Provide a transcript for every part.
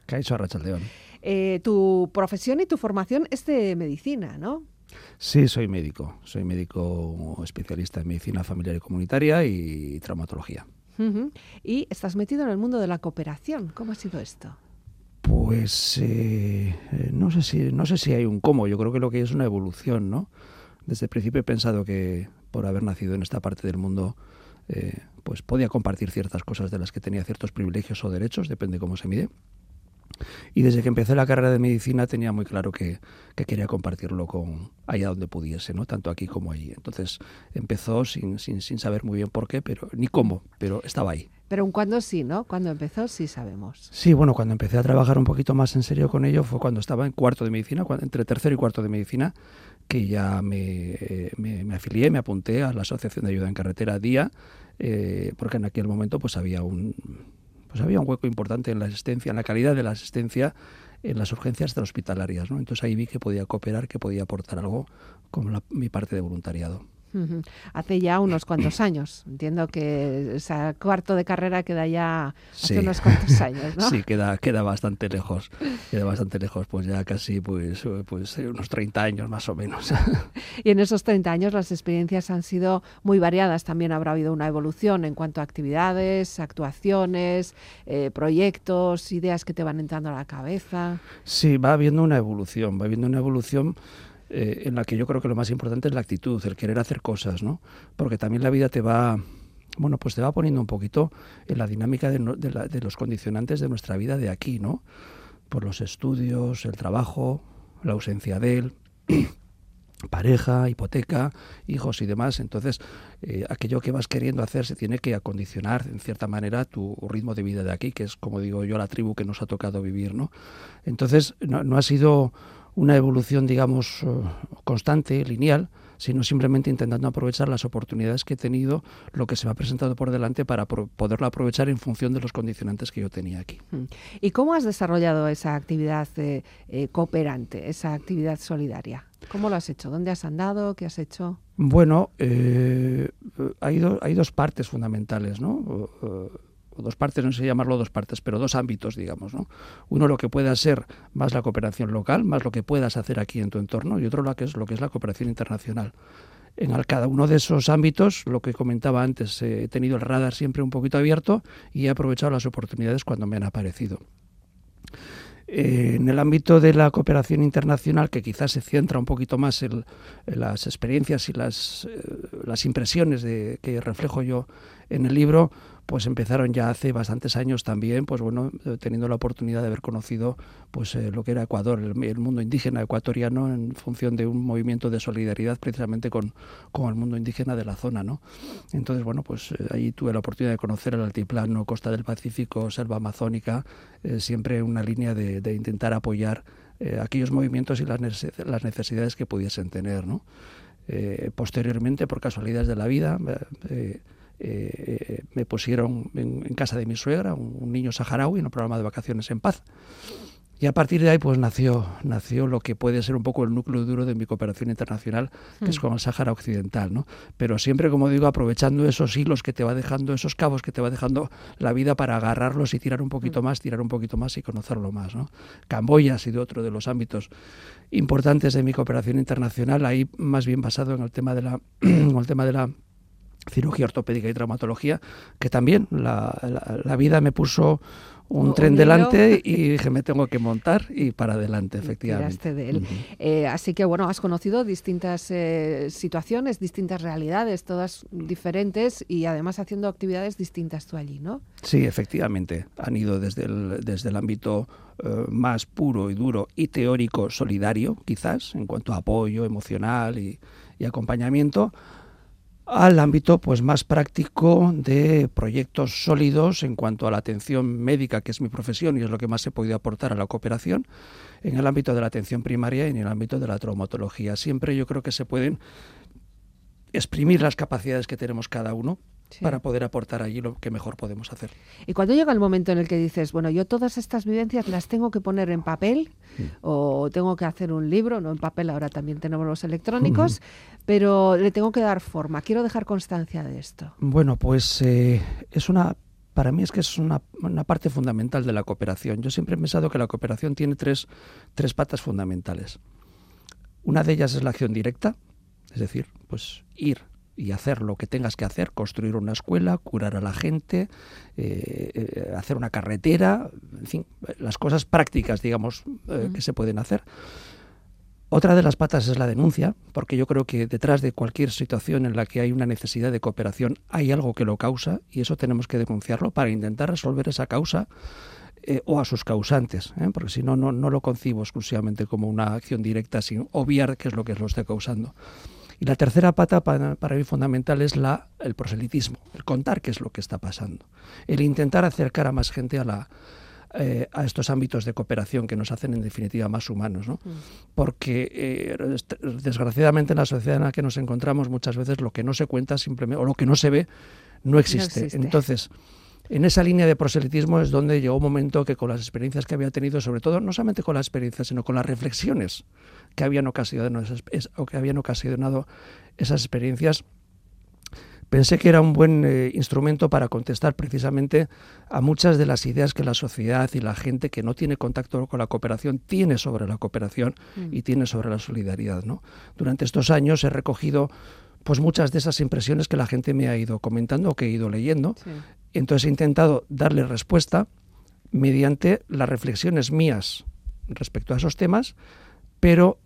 Kaixo Arratsaldeon. Tu profesión y tu formación es de medicina, ¿no? Sí, soy médico especialista en medicina familiar y comunitaria y traumatología. Uh-huh. Y estás metido en el mundo de la cooperación. ¿Cómo ha sido esto? Pues no sé si hay un cómo. Yo creo que lo que hay es una evolución, ¿no? Desde el principio he pensado que por haber nacido en esta parte del mundo pues podía compartir ciertas cosas de las que tenía ciertos privilegios o derechos, depende cómo se mide. Y desde que empecé la carrera de medicina tenía muy claro que quería compartirlo con allá donde pudiese, ¿no? Tanto aquí como allí. Entonces empezó sin saber muy bien por qué, ni cómo, pero estaba ahí. Pero un cuándo sí, ¿no? Cuando empezó sí sabemos. Sí, bueno, cuando empecé a trabajar un poquito más en serio con ello fue cuando estaba en cuarto de medicina, entre tercero y cuarto de medicina, que ya me afilié, me apunté a la Asociación de Ayuda en Carretera DIA, porque en aquel momento pues había un hueco importante en la asistencia, en la calidad de la asistencia en las urgencias hospitalarias, ¿no? Entonces ahí vi que podía cooperar, que podía aportar algo con mi parte de voluntariado. Uh-huh. Hace ya unos cuantos años. Entiendo que ese cuarto de carrera queda ya hace unos cuantos años, ¿no? Sí, queda bastante lejos. Pues ya casi pues unos 30 años más o menos. Y en esos 30 años las experiencias han sido muy variadas. También habrá habido una evolución en cuanto a actividades, actuaciones, proyectos, ideas que te van entrando a la cabeza. Sí, va habiendo una evolución. En la que yo creo que lo más importante es la actitud, el querer hacer cosas, ¿no? Porque también la vida te va poniendo un poquito en la dinámica de los condicionantes de nuestra vida de aquí, ¿no? Por los estudios, el trabajo, la ausencia de él, pareja, hipoteca, hijos y demás. Entonces, aquello que vas queriendo hacer se tiene que acondicionar, en cierta manera, tu ritmo de vida de aquí, que es, como digo yo, la tribu que nos ha tocado vivir, ¿no? Entonces, no ha sido una evolución, digamos, constante, lineal, sino simplemente intentando aprovechar las oportunidades que he tenido, lo que se me ha presentado por delante para poderlo aprovechar en función de los condicionantes que yo tenía aquí. ¿Y cómo has desarrollado esa actividad cooperante, esa actividad solidaria? ¿Cómo lo has hecho? ¿Dónde has andado? ¿Qué has hecho? Bueno, hay dos partes fundamentales, ¿no? Dos partes, no sé llamarlo dos partes, pero dos ámbitos, digamos, ¿no? Uno, lo que pueda ser más la cooperación local, más lo que puedas hacer aquí en tu entorno, y otro lo que es la cooperación internacional. En cada uno de esos ámbitos, lo que comentaba antes, he tenido el radar siempre un poquito abierto y he aprovechado las oportunidades cuando me han aparecido. En el ámbito de la cooperación internacional, que quizás se centra un poquito más en las experiencias y las impresiones que reflejo yo en el libro, pues empezaron ya hace bastantes años también, pues bueno, teniendo la oportunidad de haber conocido pues lo que era Ecuador, el mundo indígena ecuatoriano, en función de un movimiento de solidaridad precisamente con el mundo indígena de la zona, ¿no? Entonces, bueno, pues ahí tuve la oportunidad de conocer el altiplano, costa del Pacífico, selva amazónica, siempre una línea de intentar apoyar aquellos movimientos y las necesidades que pudiesen tener, ¿no? Posteriormente, por casualidades de la vida, me pusieron en casa de mi suegra, un niño saharaui, en un programa de vacaciones en paz. Y a partir de ahí pues nació lo que puede ser un poco el núcleo duro de mi cooperación internacional, que es con el Sáhara Occidental, ¿no? Pero siempre, como digo, aprovechando esos hilos que te va dejando, esos cabos que te va dejando la vida para agarrarlos y tirar un poquito más y conocerlo más, ¿no? Camboya ha sido otro de los ámbitos importantes de mi cooperación internacional, ahí más bien basado en el tema de la cirugía ortopédica y traumatología, que también la vida me puso un tren delante y dije, me tengo que montar y para adelante, efectivamente. De él. Así que, bueno, has conocido distintas situaciones, distintas realidades, todas diferentes y además haciendo actividades distintas tú allí, ¿no? Sí, efectivamente. Han ido desde el ámbito más puro y duro y teórico solidario, quizás, en cuanto a apoyo emocional y acompañamiento, al ámbito pues más práctico de proyectos sólidos en cuanto a la atención médica, que es mi profesión y es lo que más he podido aportar a la cooperación, en el ámbito de la atención primaria y en el ámbito de la traumatología. Siempre yo creo que se pueden exprimir las capacidades que tenemos cada uno, sí, para poder aportar allí lo que mejor podemos hacer. Y cuando llega el momento en el que dices, bueno, yo todas estas vivencias las tengo que poner en papel, o tengo que hacer un libro, no en papel, ahora también tenemos los electrónicos, pero le tengo que dar forma, quiero dejar constancia de esto. Bueno, pues es una para mí es que es una parte fundamental de la cooperación. Yo siempre he pensado que la cooperación tiene tres patas fundamentales. Una de ellas es la acción directa, es decir, pues ir y hacer lo que tengas que hacer, construir una escuela, curar a la gente, hacer una carretera, en fin, las cosas prácticas, digamos, que se pueden hacer. Otra de las patas es la denuncia, porque yo creo que detrás de cualquier situación en la que hay una necesidad de cooperación hay algo que lo causa y eso tenemos que denunciarlo para intentar resolver esa causa o a sus causantes, porque si no, no lo concibo exclusivamente como una acción directa sin obviar qué es lo que lo está causando. Y la tercera pata para mí fundamental es el proselitismo, el contar qué es lo que está pasando, el intentar acercar a más gente a estos ámbitos de cooperación que nos hacen en definitiva más humanos, ¿no? Porque desgraciadamente en la sociedad en la que nos encontramos muchas veces lo que no se cuenta simplemente o lo que no se ve no existe. Entonces, en esa línea de proselitismo es donde llegó un momento que con las experiencias que había tenido, sobre todo no solamente con las experiencias, sino con las reflexiones que habían ocasionado esas experiencias, pensé que era un buen instrumento para contestar precisamente a muchas de las ideas que la sociedad y la gente que no tiene contacto con la cooperación tiene sobre la cooperación y tiene sobre la solidaridad, ¿no? Durante estos años he recogido pues muchas de esas impresiones que la gente me ha ido comentando o que he ido leyendo. Sí. Entonces he intentado darle respuesta mediante las reflexiones mías respecto a esos temas, pero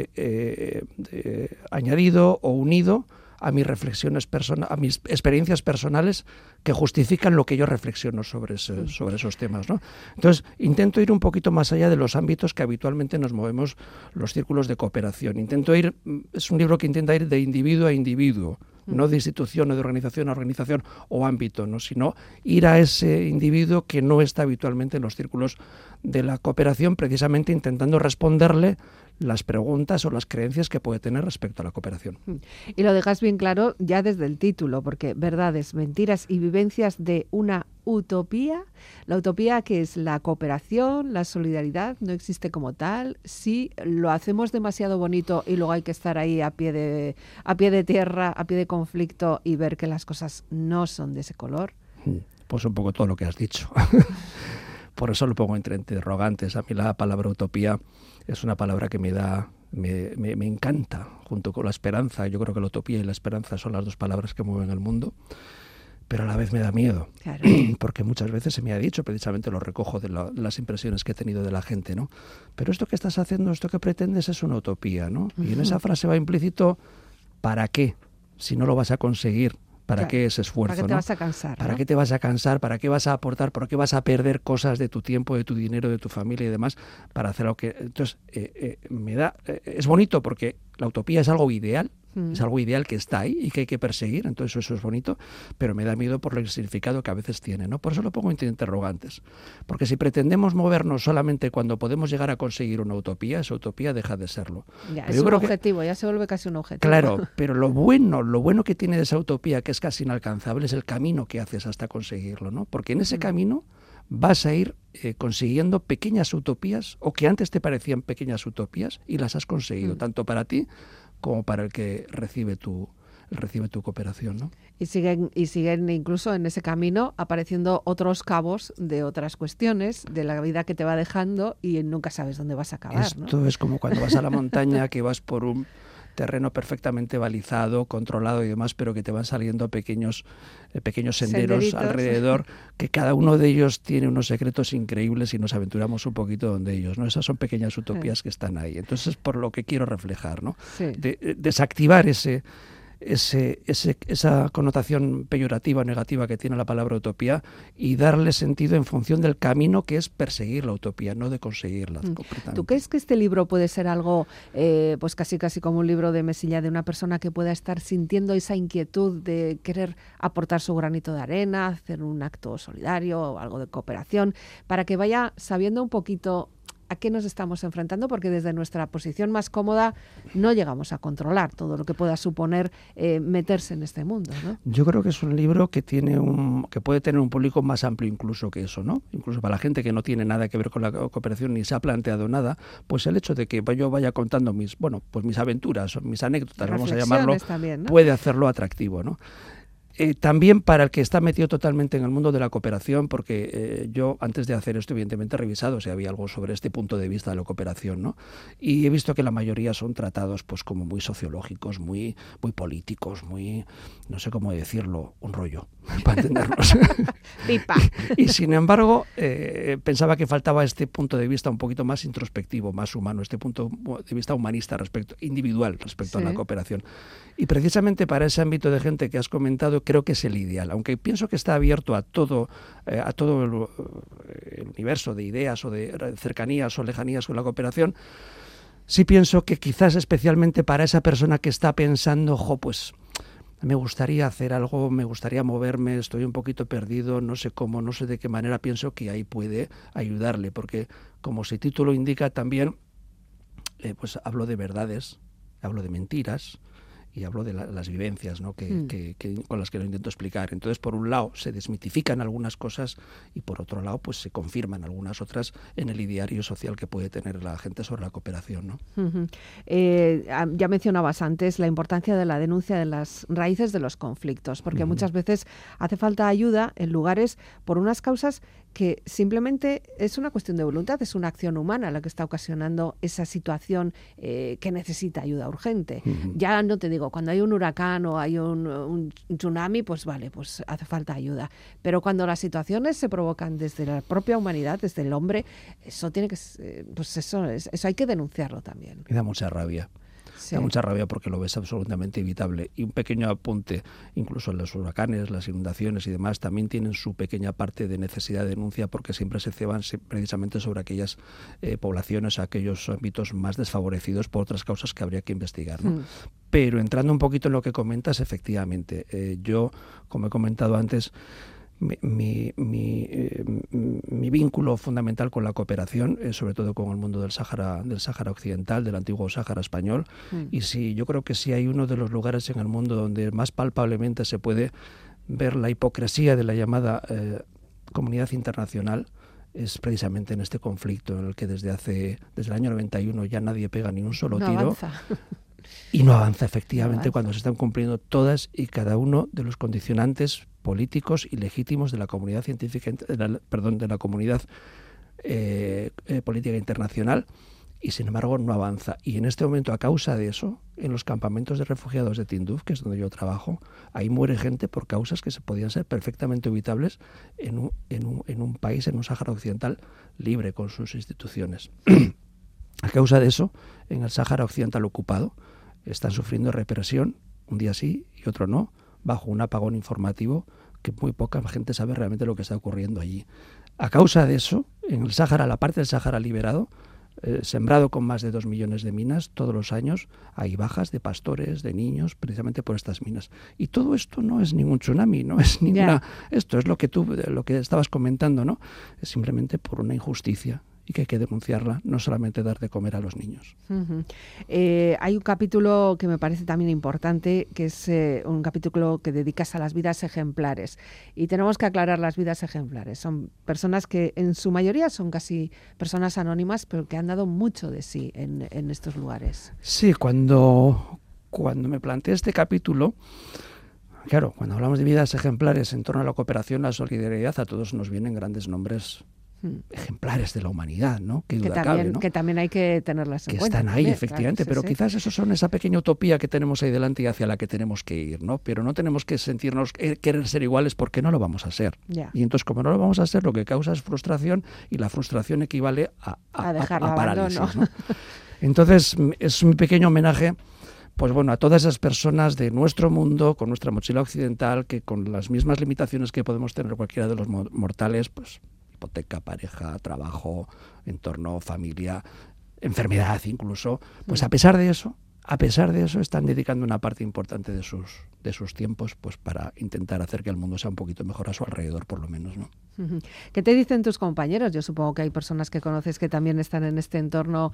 añadido o unido a mis reflexiones a mis experiencias personales que justifican lo que yo reflexiono sobre esos temas, ¿no? Entonces, intento ir un poquito más allá de los ámbitos que habitualmente nos movemos los círculos de cooperación. Es un libro que intenta ir de individuo a individuo, no de institución o de organización a organización o ámbito, ¿no? Sino ir a ese individuo que no está habitualmente en los círculos de la cooperación, precisamente intentando responderle las preguntas o las creencias que puede tener respecto a la cooperación. Y lo dejas bien claro ya desde el título, porque verdades, mentiras y vivencias de una utopía. La utopía, que es la cooperación, la solidaridad, no existe como tal. Si lo hacemos demasiado bonito y luego hay que estar ahí a pie de tierra, a pie de conflicto y ver que las cosas no son de ese color. Pues un poco todo lo que has dicho. Por eso lo pongo entre interrogantes. A mí la palabra utopía es una palabra que me encanta, junto con la esperanza. Yo creo que la utopía y la esperanza son las dos palabras que mueven el mundo, pero a la vez me da miedo, claro. Porque muchas veces se me ha dicho, precisamente lo recojo de las impresiones que he tenido de la gente, ¿no? Pero esto que estás haciendo, esto que pretendes es una utopía, ¿no? Y en esa frase va implícito, ¿para qué? Si no lo vas a conseguir. ¿Para qué ese esfuerzo? ¿Para qué te vas a cansar? ¿Para qué te vas a cansar? ¿Para qué vas a aportar? ¿Por qué vas a perder cosas de tu tiempo, de tu dinero, de tu familia y demás para hacer lo que...? Entonces, es bonito porque la utopía es algo ideal, es algo ideal que está ahí y que hay que perseguir, entonces eso es bonito, pero me da miedo por el significado que a veces tiene, ¿no? Por eso lo pongo entre interrogantes, porque si pretendemos movernos solamente cuando podemos llegar a conseguir una utopía, esa utopía deja de serlo. Ya, es un objetivo, ya se vuelve casi un objetivo. Claro, pero lo bueno que tiene de esa utopía, que es casi inalcanzable, es el camino que haces hasta conseguirlo, ¿no? Porque en ese camino vas a ir consiguiendo pequeñas utopías, o que antes te parecían pequeñas utopías, y las has conseguido, tanto para ti como para el que recibe tu cooperación, ¿no? Y siguen incluso en ese camino apareciendo otros cabos de otras cuestiones de la vida que te va dejando y nunca sabes dónde vas a acabar, Esto, ¿no? Es como cuando vas a la montaña, que vas por un terreno perfectamente balizado, controlado y demás, pero que te van saliendo pequeños senderos alrededor, que cada uno de ellos tiene unos secretos increíbles y nos aventuramos un poquito donde ellos, ¿no? Esas son pequeñas utopías que están ahí. Entonces es por lo que quiero reflejar, ¿no? Sí. Desactivar esa connotación peyorativa o negativa que tiene la palabra utopía y darle sentido en función del camino que es perseguir la utopía, no de conseguirla. ¿Tú crees que este libro puede ser algo, pues casi como un libro de mesilla de una persona que pueda estar sintiendo esa inquietud de querer aportar su granito de arena, hacer un acto solidario o algo de cooperación, para que vaya sabiendo un poquito a qué nos estamos enfrentando? Porque desde nuestra posición más cómoda no llegamos a controlar todo lo que pueda suponer meterse en este mundo, ¿no? Yo creo que es un libro que puede tener un público más amplio incluso que eso, ¿no? Incluso para la gente que no tiene nada que ver con la cooperación ni se ha planteado nada, pues el hecho de que yo vaya contando mis aventuras, mis anécdotas, vamos a llamarlo, también, ¿no? puede hacerlo atractivo, ¿no? También para el que está metido totalmente en el mundo de la cooperación, porque yo antes de hacer esto evidentemente he revisado si había algo sobre este punto de vista de la cooperación, ¿no? Y he visto que la mayoría son tratados pues como muy sociológicos, muy políticos, muy, no sé cómo decirlo, un rollo, para entendernos. Pipa. Y sin embargo, pensaba que faltaba este punto de vista un poquito más introspectivo, más humano, este punto de vista humanista, individual respecto a la cooperación. Y precisamente para ese ámbito de gente que has comentado, creo que es el ideal, aunque pienso que está abierto a todo el universo de ideas o de cercanías o lejanías con la cooperación. Sí pienso que quizás especialmente para esa persona que está pensando, pues me gustaría hacer algo, me gustaría moverme, estoy un poquito perdido, no sé cómo, no sé de qué manera, pienso que ahí puede ayudarle, porque como su título indica también, pues hablo de verdades, hablo de mentiras, y hablo de las vivencias, ¿no? Con las que lo intento explicar. Entonces, por un lado, se desmitifican algunas cosas y por otro lado, pues se confirman algunas otras en el ideario social que puede tener la gente sobre la cooperación, ¿no? Ya mencionabas antes la importancia de la denuncia de las raíces de los conflictos, porque muchas veces hace falta ayuda en lugares por unas causas que simplemente es una cuestión de voluntad, es una acción humana la que está ocasionando esa situación que necesita ayuda urgente. Ya no te digo, cuando hay un huracán o hay un tsunami, pues vale, pues hace falta ayuda. Pero cuando las situaciones se provocan desde la propia humanidad, desde el hombre, eso tiene que, pues eso hay que denunciarlo también. Me da mucha rabia. Sí. Da mucha rabia porque lo ves absolutamente evitable. Y un pequeño apunte, incluso los huracanes, las inundaciones y demás, también tienen su pequeña parte de necesidad de denuncia porque siempre se ceban precisamente sobre aquellas poblaciones, aquellos ámbitos más desfavorecidos por otras causas que habría que investigar, ¿no? Pero entrando un poquito en lo que comentas, efectivamente, yo, como he comentado antes, mi vínculo fundamental con la cooperación, sobre todo con el mundo del Sáhara Occidental, del antiguo Sáhara español, y sí, yo creo que sí hay uno de los lugares en el mundo donde más palpablemente se puede ver la hipocresía de la llamada comunidad internacional, es precisamente en este conflicto en el que desde el año 91 ya nadie pega ni un solo tiro. Avanza. Y no avanza efectivamente cuando se están cumpliendo todas y cada uno de los condicionantes políticos y legítimos de la comunidad científica, de la comunidad política internacional, y sin embargo no avanza. Y en este momento, a causa de eso, en los campamentos de refugiados de Tinduf, que es donde yo trabajo, ahí muere gente por causas que se podían ser perfectamente evitables en un país, en un Sáhara Occidental libre con sus instituciones. A causa de eso, en el Sáhara Occidental ocupado, están sufriendo represión, un día sí y otro no, bajo un apagón informativo que muy poca gente sabe realmente lo que está ocurriendo allí. A causa de eso, en el Sáhara, la parte del Sáhara liberado, sembrado con más de 2 millones de minas todos los años, hay bajas de pastores, de niños, precisamente por estas minas. Y todo esto no es ningún tsunami, no es ninguna... Esto es lo que estabas comentando, ¿no? Es simplemente por una injusticia y que hay que denunciarla, no solamente dar de comer a los niños. Hay un capítulo que me parece también importante, que es un capítulo que dedicas a las vidas ejemplares. Y tenemos que aclarar las vidas ejemplares. Son personas que en su mayoría son casi personas anónimas, pero que han dado mucho de sí en estos lugares. Sí, cuando me planteé este capítulo, claro, cuando hablamos de vidas ejemplares en torno a la cooperación, la solidaridad, a todos nos vienen grandes nombres ejemplares de la humanidad, ¿no? Que también hay que tenerlas en cuenta. Que están ahí, efectivamente, claro, pero quizás esos son esa pequeña utopía que tenemos ahí delante y hacia la que tenemos que ir, ¿no? Pero no tenemos que sentirnos, querer ser iguales porque no lo vamos a ser. Y entonces, como no lo vamos a ser, lo que causa es frustración y la frustración equivale a parálisis, ¿no? Entonces, es un pequeño homenaje, pues bueno, a todas esas personas de nuestro mundo, con nuestra mochila occidental, que con las mismas limitaciones que podemos tener cualquiera de los mortales, pues hipoteca, pareja, trabajo, entorno, familia, enfermedad incluso, pues a pesar de eso están dedicando una parte importante de sus tiempos pues para intentar hacer que el mundo sea un poquito mejor a su alrededor, por lo menos, ¿no? ¿Qué te dicen tus compañeros? Yo supongo que hay personas que conoces que también están en este entorno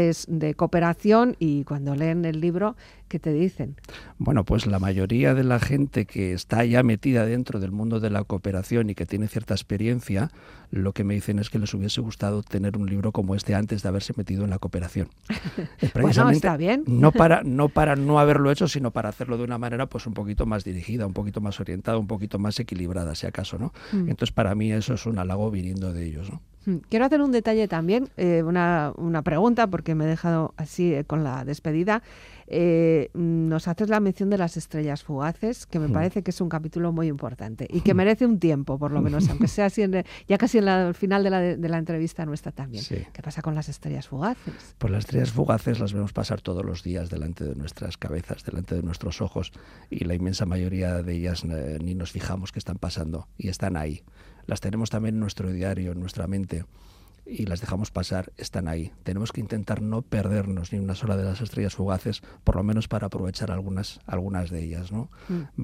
de cooperación, y cuando leen el libro, ¿qué te dicen? Bueno, pues la mayoría de la gente que está ya metida dentro del mundo de la cooperación y que tiene cierta experiencia, lo que me dicen es que les hubiese gustado tener un libro como este antes de haberse metido en la cooperación. Bueno, está bien. No para no haberlo hecho, sino para hacerlo de una manera pues un poquito más dirigida, un poquito más orientada, un poquito más equilibrada, si acaso, ¿no? Entonces, para mí eso es un halago viniendo de ellos, ¿no? Quiero hacer un detalle también, una pregunta, porque me he dejado así con la despedida. Nos haces la mención de las estrellas fugaces, que me parece que es un capítulo muy importante y que merece un tiempo, por lo menos, aunque sea así ya casi al final de la entrevista nuestra también. Sí. ¿Qué pasa con las estrellas fugaces? Pues las estrellas fugaces las vemos pasar todos los días delante de nuestras cabezas, delante de nuestros ojos, y la inmensa mayoría de ellas ni nos fijamos que están pasando, y están ahí. Las tenemos también en nuestro diario, en nuestra mente, y las dejamos pasar, están ahí. Tenemos que intentar no perdernos ni una sola de las estrellas fugaces, por lo menos para aprovechar algunas de ellas, ¿no?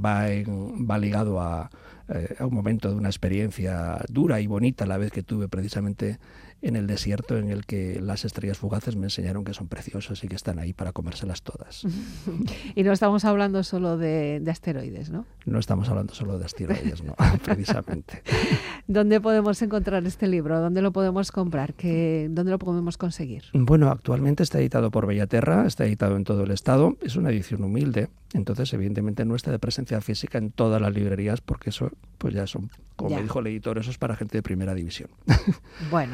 Va ligado a un momento de una experiencia dura y bonita a la vez que tuve precisamente en el desierto, en el que las estrellas fugaces me enseñaron que son preciosas y que están ahí para comérselas todas. Y no estamos hablando solo de asteroides, ¿no? No estamos hablando solo de asteroides, no, precisamente. ¿Dónde podemos encontrar este libro? ¿Dónde lo podemos comprar? ¿Dónde lo podemos conseguir? Bueno, actualmente está editado por Bellaterra, está editado en todo el estado, es una edición humilde, entonces evidentemente no está de presencia física en todas las librerías, porque eso pues ya son, como me dijo el editor, eso es para gente de primera división. Bueno.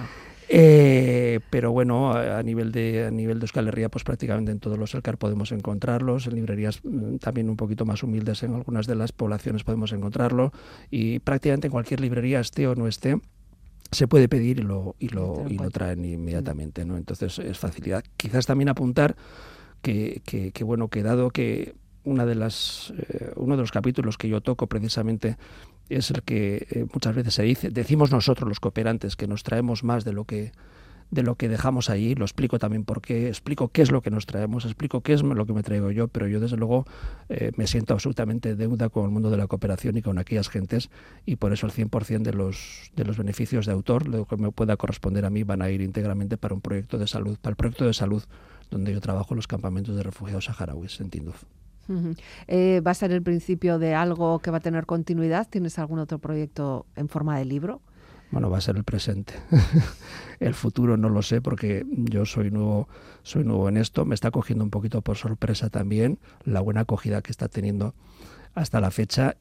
Pero bueno, a nivel de Euskal Herria, pues prácticamente en todos los Elkar podemos encontrarlos, en librerías también un poquito más humildes en algunas de las poblaciones podemos encontrarlo, y prácticamente en cualquier librería, esté o no esté, se puede pedir y lo traen inmediatamente, ¿no? Entonces es facilidad. Quizás también apuntar que dado que uno de los capítulos que yo toco precisamente es el que muchas veces decimos nosotros los cooperantes que nos traemos más de lo que dejamos allí. Lo explico también por qué, explico qué es lo que nos traemos, explico qué es lo que me traigo yo, pero yo desde luego me siento absolutamente en deuda con el mundo de la cooperación y con aquellas gentes, y por eso el 100% de los beneficios de autor, lo que me pueda corresponder a mí, van a ir íntegramente para un proyecto de salud, para el proyecto de salud donde yo trabajo en los campamentos de refugiados saharauis en Tinduf. ¿Va a ser el principio de algo que va a tener continuidad? ¿Tienes algún otro proyecto en forma de libro? Bueno, va a ser el presente. El futuro no lo sé, porque yo soy nuevo en esto. Me está cogiendo un poquito por sorpresa también la buena acogida que está teniendo hasta la fecha,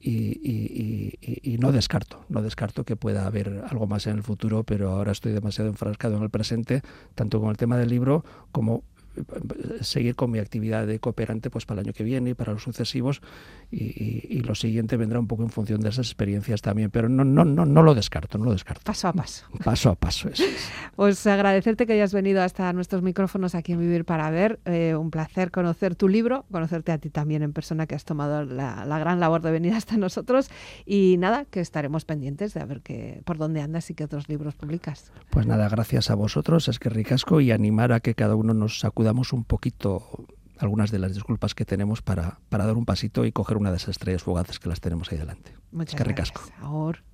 y no descarto que pueda haber algo más en el futuro, pero ahora estoy demasiado enfrascado en el presente, tanto con el tema del libro como seguir con mi actividad de cooperante pues para el año que viene y para los sucesivos, y lo siguiente vendrá un poco en función de esas experiencias también, pero no lo descarto. Paso a paso. Paso a paso, eso es. Pues agradecerte que hayas venido hasta nuestros micrófonos aquí en Vivir para Ver. Un placer conocer tu libro, conocerte a ti también en persona, que has tomado la gran labor de venir hasta nosotros, y nada, que estaremos pendientes de ver por dónde andas y qué otros libros publicas. Pues nada, gracias a vosotros, es que ricasco, y animar a que cada uno nos sacudamos un poquito algunas de las disculpas que tenemos para dar un pasito y coger una de esas estrellas fugaces que las tenemos ahí delante. Muchas gracias. Ahora.